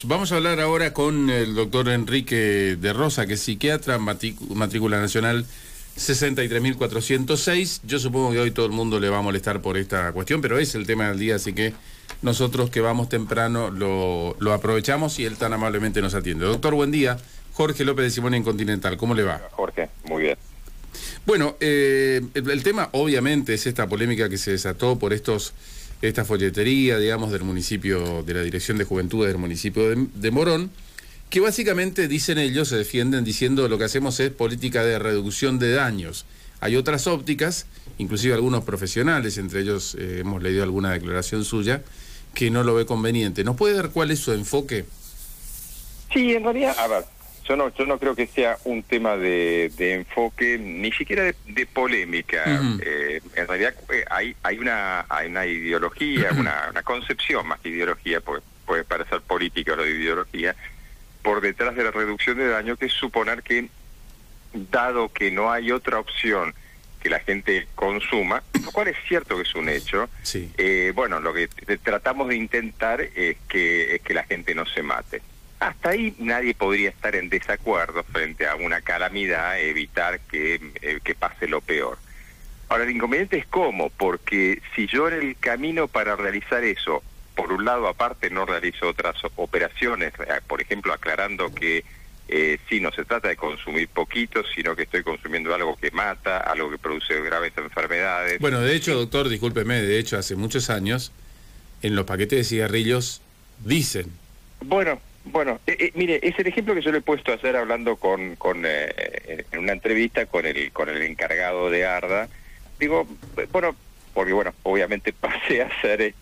Vamos a hablar ahora con el doctor Enrique de Rosa, que es psiquiatra, matrícula nacional 63.406. Yo supongo que hoy todo el mundo le va a molestar por esta cuestión, pero es el tema del día, así que nosotros que vamos temprano lo aprovechamos y él tan amablemente nos atiende. Doctor, buen día. Jorge López de Simón en Continental, ¿cómo le va? Jorge, muy bien. Bueno, el tema obviamente es esta polémica que se desató por esta folletería, digamos, del municipio, de la Dirección de Juventud del municipio de Morón, que básicamente dicen ellos, se defienden diciendo lo que hacemos es política de reducción de daños. Hay otras ópticas, inclusive algunos profesionales, entre ellos hemos leído alguna declaración suya, que no lo ve conveniente. ¿Nos puede dar cuál es su enfoque? Sí, en realidad, a ver, yo no creo que sea un tema de enfoque, ni siquiera de polémica. En realidad hay una ideología, una concepción más que ideología, porque puede parecer política o de ideología, por detrás de la reducción de daño, que es suponer que, dado que no hay otra opción que la gente consuma, lo cual es cierto que es un hecho, sí. Bueno, lo que tratamos de intentar es que la gente no se mate. Hasta ahí nadie podría estar en desacuerdo frente a una calamidad, evitar que pase lo peor. Ahora, el inconveniente es cómo, porque si yo en el camino para realizar eso, por un lado aparte no realizo otras operaciones, por ejemplo aclarando que sí, no se trata de consumir poquito, sino que estoy consumiendo algo que mata, algo que produce graves enfermedades. Bueno, de hecho, doctor, discúlpeme, de hecho hace muchos años en los paquetes de cigarrillos dicen... Bueno, mire, es el ejemplo que yo le he puesto ayer hablando en una entrevista con el encargado de ARDA. Digo, bueno, porque bueno, obviamente pasé a ser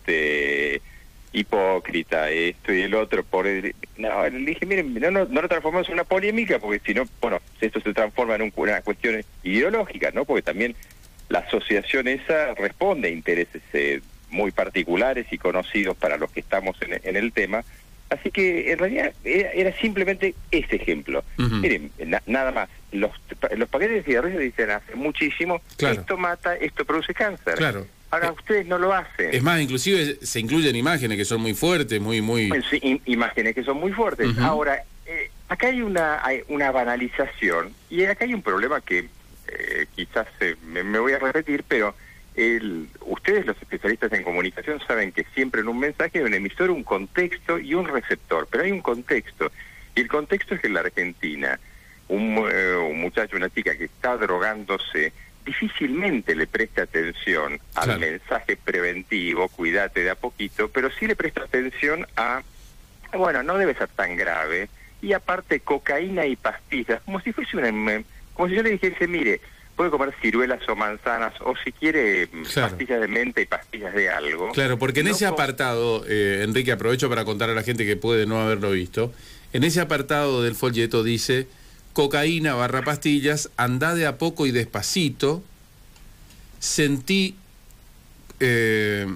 hipócrita, esto y el otro, le dije, miren, no lo transformamos en una polémica, porque si no, bueno, esto se transforma en una cuestión ideológica, ¿no? Porque también la asociación esa responde a intereses muy particulares y conocidos para los que estamos en el tema. Así que en realidad era simplemente ese ejemplo. Miren, nada más. Los paquetes de cigarrillos dicen hace muchísimo, claro, esto mata, esto produce cáncer. Claro. Ahora ustedes no lo hacen. Es más, inclusive se incluyen imágenes que son muy fuertes, muy... Bueno, sí, imágenes que son muy fuertes. Ahora, acá hay una banalización, y acá hay un problema que quizás me voy a repetir, pero... ustedes, los especialistas en comunicación, saben que siempre en un mensaje hay un emisor, un contexto y un receptor, pero hay un contexto, y el contexto es que en la Argentina un muchacho, una chica que está drogándose difícilmente le presta atención al mensaje preventivo, cuídate de a poquito, pero sí le presta atención a, bueno, no debe ser tan grave, y aparte cocaína y pastillas, como si fuese como si yo le dijese, mire, puede comer ciruelas o manzanas, o si quiere pastillas de menta y pastillas de algo. Claro, porque en ese apartado, Enrique, aprovecho para contar a la gente que puede no haberlo visto, en ese apartado del folleto dice, cocaína / pastillas, andá de a poco y despacito, sentí el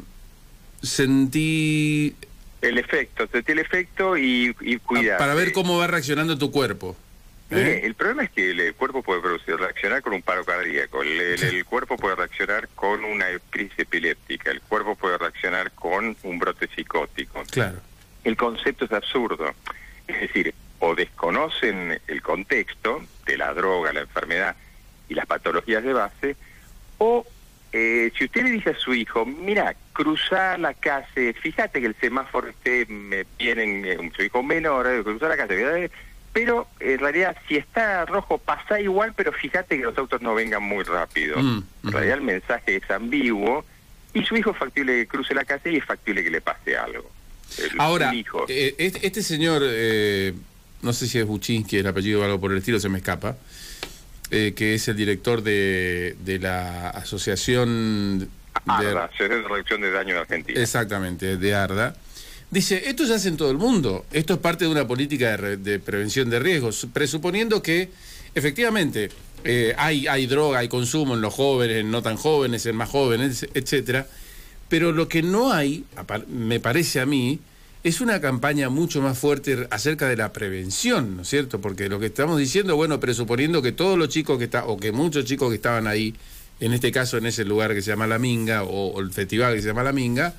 efecto y cuidado. Para ver cómo va reaccionando tu cuerpo. Mire, el problema es que el cuerpo puede reaccionar con un paro cardíaco, el cuerpo puede reaccionar con una crisis epiléptica, el cuerpo puede reaccionar con un brote psicótico. Claro. El concepto es absurdo. Es decir, o desconocen el contexto de la droga, la enfermedad y las patologías de base, o si usted le dice a su hijo, mira, cruzar la calle, fíjate que el semáforo viene su hijo menor, cruzar la calle, pero en realidad si está rojo pasa igual, pero fíjate que los autos no vengan muy rápido. En realidad el mensaje es ambiguo, y su hijo es factible que cruce la calle y es factible que le pase algo. Ahora, este señor, no sé si es Buczynski, el apellido o algo por el estilo, se me escapa, que es el director de la asociación... ARDA, Asociación de Reducción de Daño de Argentina. Exactamente, de ARDA. Dice, esto se hace en todo el mundo, esto es parte de una política de prevención de riesgos, presuponiendo que efectivamente hay droga, hay consumo en los jóvenes, en no tan jóvenes, en más jóvenes, etcétera, pero lo que no hay, me parece a mí, es una campaña mucho más fuerte acerca de la prevención, ¿no es cierto? Porque lo que estamos diciendo, bueno, presuponiendo que todos los chicos o que muchos chicos que estaban ahí, en este caso en ese lugar que se llama La Minga, o el festival que se llama La Minga,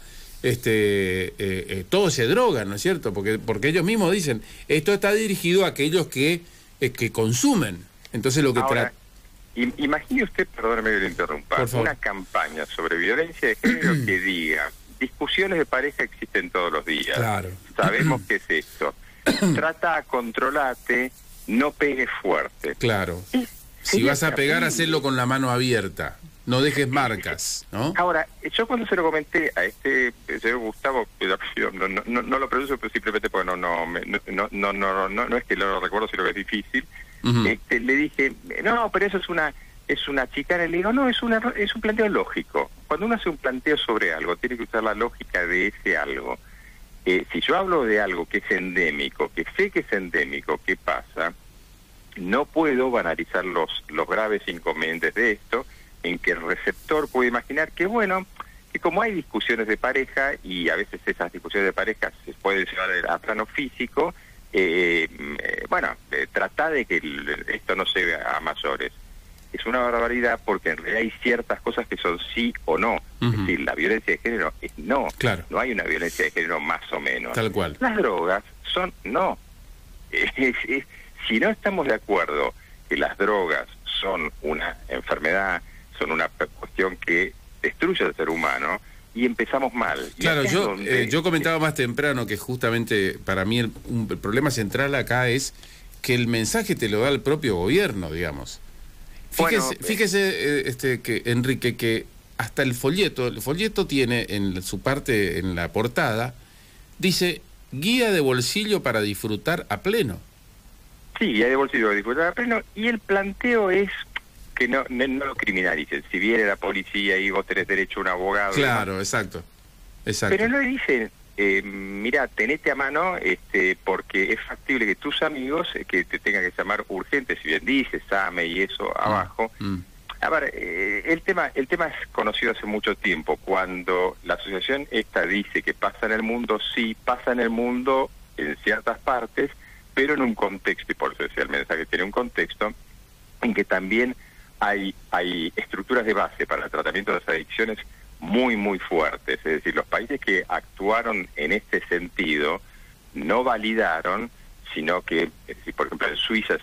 todos se drogan, ¿no es cierto? Porque ellos mismos dicen, esto está dirigido a aquellos que consumen. Entonces lo que imagine usted, perdóneme que le interrumpa, una campaña sobre violencia de género que diga, discusiones de pareja existen todos los días. Claro. Sabemos qué es esto. Trata a controlarte, no pegues fuerte. Claro. Si vas a pegar, hacerlo con la mano abierta. No dejes marcas, ¿no? Ahora, yo cuando se lo comenté a este señor Gustavo, no lo pronuncio, pero simplemente porque no es que lo recuerdo, sino que es difícil. Le dije, no, pero eso es una chicana. Le digo, no, es un planteo lógico. Cuando uno hace un planteo sobre algo, tiene que usar la lógica de ese algo. Si yo hablo de algo que es endémico, que sé que es endémico, ¿qué pasa? No puedo banalizar los graves inconvenientes de esto, en que el receptor puede imaginar que, bueno, que como hay discusiones de pareja, y a veces esas discusiones de pareja se pueden llevar a plano físico, trata de que esto no se vea a mayores. Es una barbaridad porque en realidad hay ciertas cosas que son sí o no. Es decir, la violencia de género es no. Claro. No hay una violencia de género más o menos. Tal cual. Las drogas son no. Si no estamos de acuerdo que las drogas son una enfermedad, son una cuestión que destruye al ser humano, y empezamos mal. Claro, yo comentaba más temprano que justamente para mí el problema central acá es que el mensaje te lo da el propio gobierno, digamos. Fíjese que Enrique, que hasta el folleto tiene en su parte, en la portada, dice guía de bolsillo para disfrutar a pleno. Sí, guía de bolsillo para disfrutar a pleno, y el planteo es que no lo criminalicen. Si viene la policía y vos tenés derecho a un abogado... Claro, ¿no? Exacto. Pero no le dicen, mira, tenete a mano, porque es factible que tus amigos que te tengan que llamar urgente, si bien dice, SAME y eso abajo. A ver, el tema es conocido hace mucho tiempo. Cuando la asociación esta dice que pasa en el mundo, sí, pasa en el mundo en ciertas partes, pero en un contexto, y por eso decía el mensaje, tiene un contexto en que también hay estructuras de base para el tratamiento de las adicciones muy, muy fuertes. Es decir, los países que actuaron en este sentido no validaron, sino que, por ejemplo, en Suiza,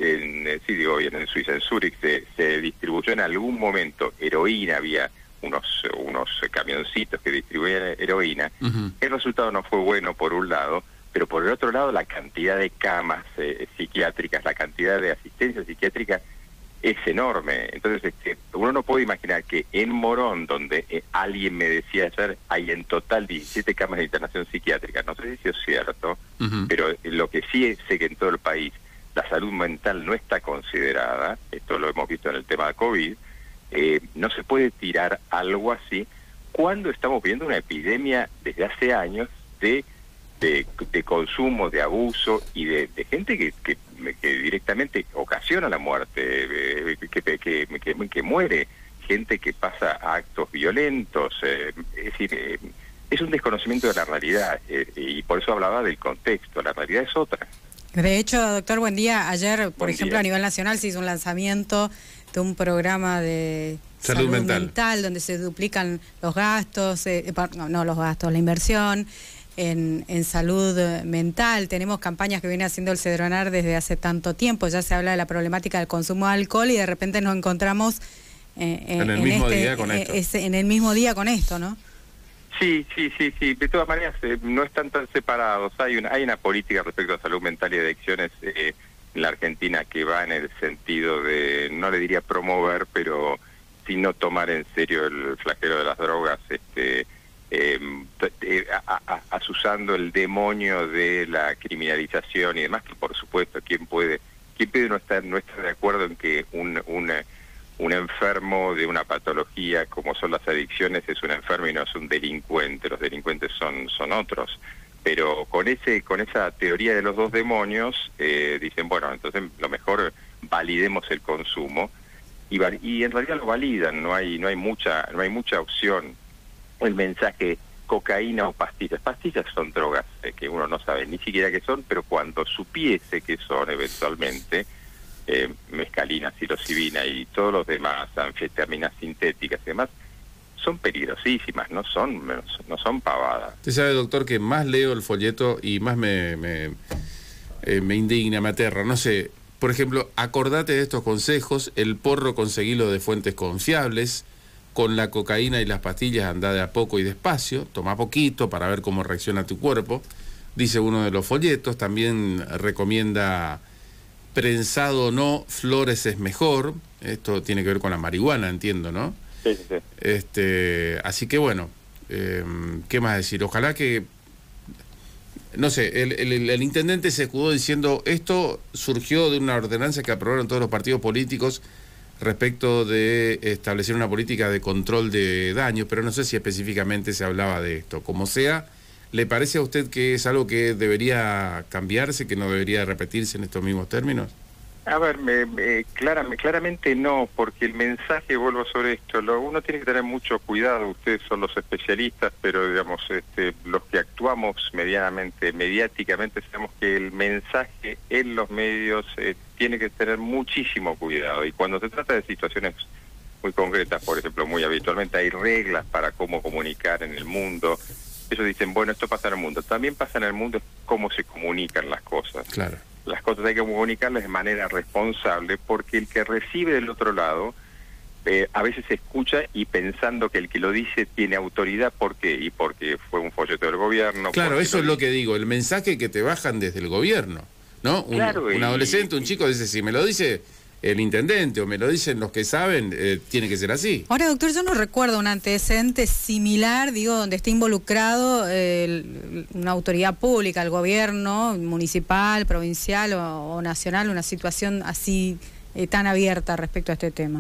en Zúrich se distribuyó en algún momento heroína, había unos camioncitos que distribuían heroína. El resultado no fue bueno por un lado, pero por el otro lado la cantidad de camas psiquiátricas, la cantidad de asistencia psiquiátrica es enorme. Entonces uno no puede imaginar que en Morón, donde alguien me decía ayer, hay en total 17 camas de internación psiquiátrica. No sé si eso es cierto, pero lo que sí sé que en todo el país la salud mental no está considerada, esto lo hemos visto en el tema de COVID, no se puede tirar algo así cuando estamos viendo una epidemia desde hace años de consumo, de abuso y de gente que directamente ocasiona la muerte, que muere, gente que pasa a actos violentos. Es decir, es un desconocimiento de la realidad, y por eso hablaba del contexto. La realidad es otra. De hecho, doctor, buen día. Ayer, por ejemplo, a nivel nacional se hizo un lanzamiento de un programa de salud mental donde se duplican los gastos, la inversión en salud mental. Tenemos campañas que viene haciendo el Cedronar desde hace tanto tiempo. Ya se habla de la problemática del consumo de alcohol y de repente nos encontramos en el mismo día con esto, ¿no? Sí. De todas maneras, no están tan separados. Hay una política respecto a salud mental y adicciones en la Argentina que va en el sentido de, no le diría promover, pero sí no tomar en serio el flagelo de las drogas, asusando el demonio de la criminalización y demás, que por supuesto, ¿quién puede no estar de acuerdo en que un enfermo de una patología como son las adicciones es un enfermo y no es un delincuente? Los delincuentes son otros. Pero con esa teoría de los dos demonios, dicen, bueno, entonces lo mejor validemos el consumo, y en realidad lo validan. No hay mucha opción. El mensaje cocaína o pastillas. Pastillas son drogas que uno no sabe ni siquiera qué son, pero cuando supiese que son eventualmente, mescalina, psilocibina y todos los demás, anfetaminas sintéticas y demás, son peligrosísimas, no son pavadas. Usted sabe, doctor, que más leo el folleto y más me indigna, me aterra. No sé, por ejemplo, acordate de estos consejos: el porro conseguilo de fuentes confiables, con la cocaína y las pastillas andá de a poco y despacio, toma poquito para ver cómo reacciona tu cuerpo, dice uno de los folletos. También recomienda prensado o no, flores es mejor. Esto tiene que ver con la marihuana, entiendo, ¿no? Sí, sí. Así que bueno, ¿qué más decir? Ojalá que, no sé, el intendente se escudó diciendo esto surgió de una ordenanza que aprobaron todos los partidos políticos respecto de establecer una política de control de daños, pero no sé si específicamente se hablaba de esto. Como sea, ¿le parece a usted que es algo que debería cambiarse, que no debería repetirse en estos mismos términos? A ver, claramente no, porque el mensaje, vuelvo sobre esto, uno tiene que tener mucho cuidado. Ustedes son los especialistas, pero digamos, los que actuamos mediáticamente, sabemos que el mensaje en los medios tiene que tener muchísimo cuidado. Y cuando se trata de situaciones muy concretas, por ejemplo, muy habitualmente hay reglas para cómo comunicar en el mundo. Ellos dicen, bueno, esto pasa en el mundo. También pasa en el mundo cómo se comunican las cosas. Claro. Las cosas hay que comunicarlas de manera responsable, porque el que recibe del otro lado a veces escucha y pensando que el que lo dice tiene autoridad. ¿Por qué? Y porque fue un folleto del gobierno. Claro, eso es lo que digo, el mensaje que te bajan desde el gobierno, ¿no? Claro, un adolescente, un chico dice, si me lo dice el intendente o me lo dicen los que saben, tiene que ser así. Ahora, doctor, yo no recuerdo un antecedente similar, digo, donde esté involucrado una autoridad pública, el gobierno municipal, provincial o nacional, una situación así tan abierta respecto a este tema.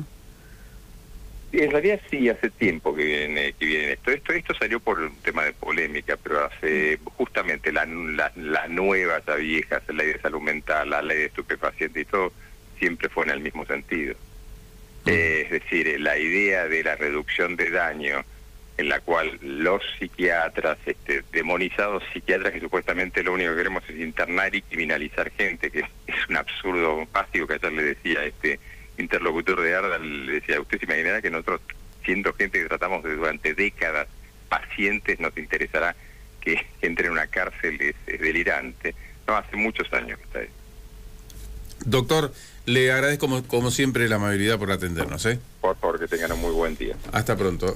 En realidad sí, hace tiempo que viene esto. Esto salió por un tema de polémica, pero hace justamente las nuevas, las viejas, la ley de salud mental, la ley de estupefacientes y todo, siempre fue en el mismo sentido. Es decir, la idea de la reducción de daño, en la cual los psiquiatras, demonizados psiquiatras que supuestamente lo único que queremos es internar y criminalizar gente, que es un absurdo básico, que ayer le decía a este interlocutor de ARDA, le decía, usted se imaginará que nosotros, siendo gente que tratamos durante décadas, pacientes, nos interesará que entre en una cárcel, es delirante. No, hace muchos años que está ahí. Doctor, le agradezco como siempre la amabilidad por atendernos, ¿eh? Por favor, que tengan un muy buen día. Hasta pronto.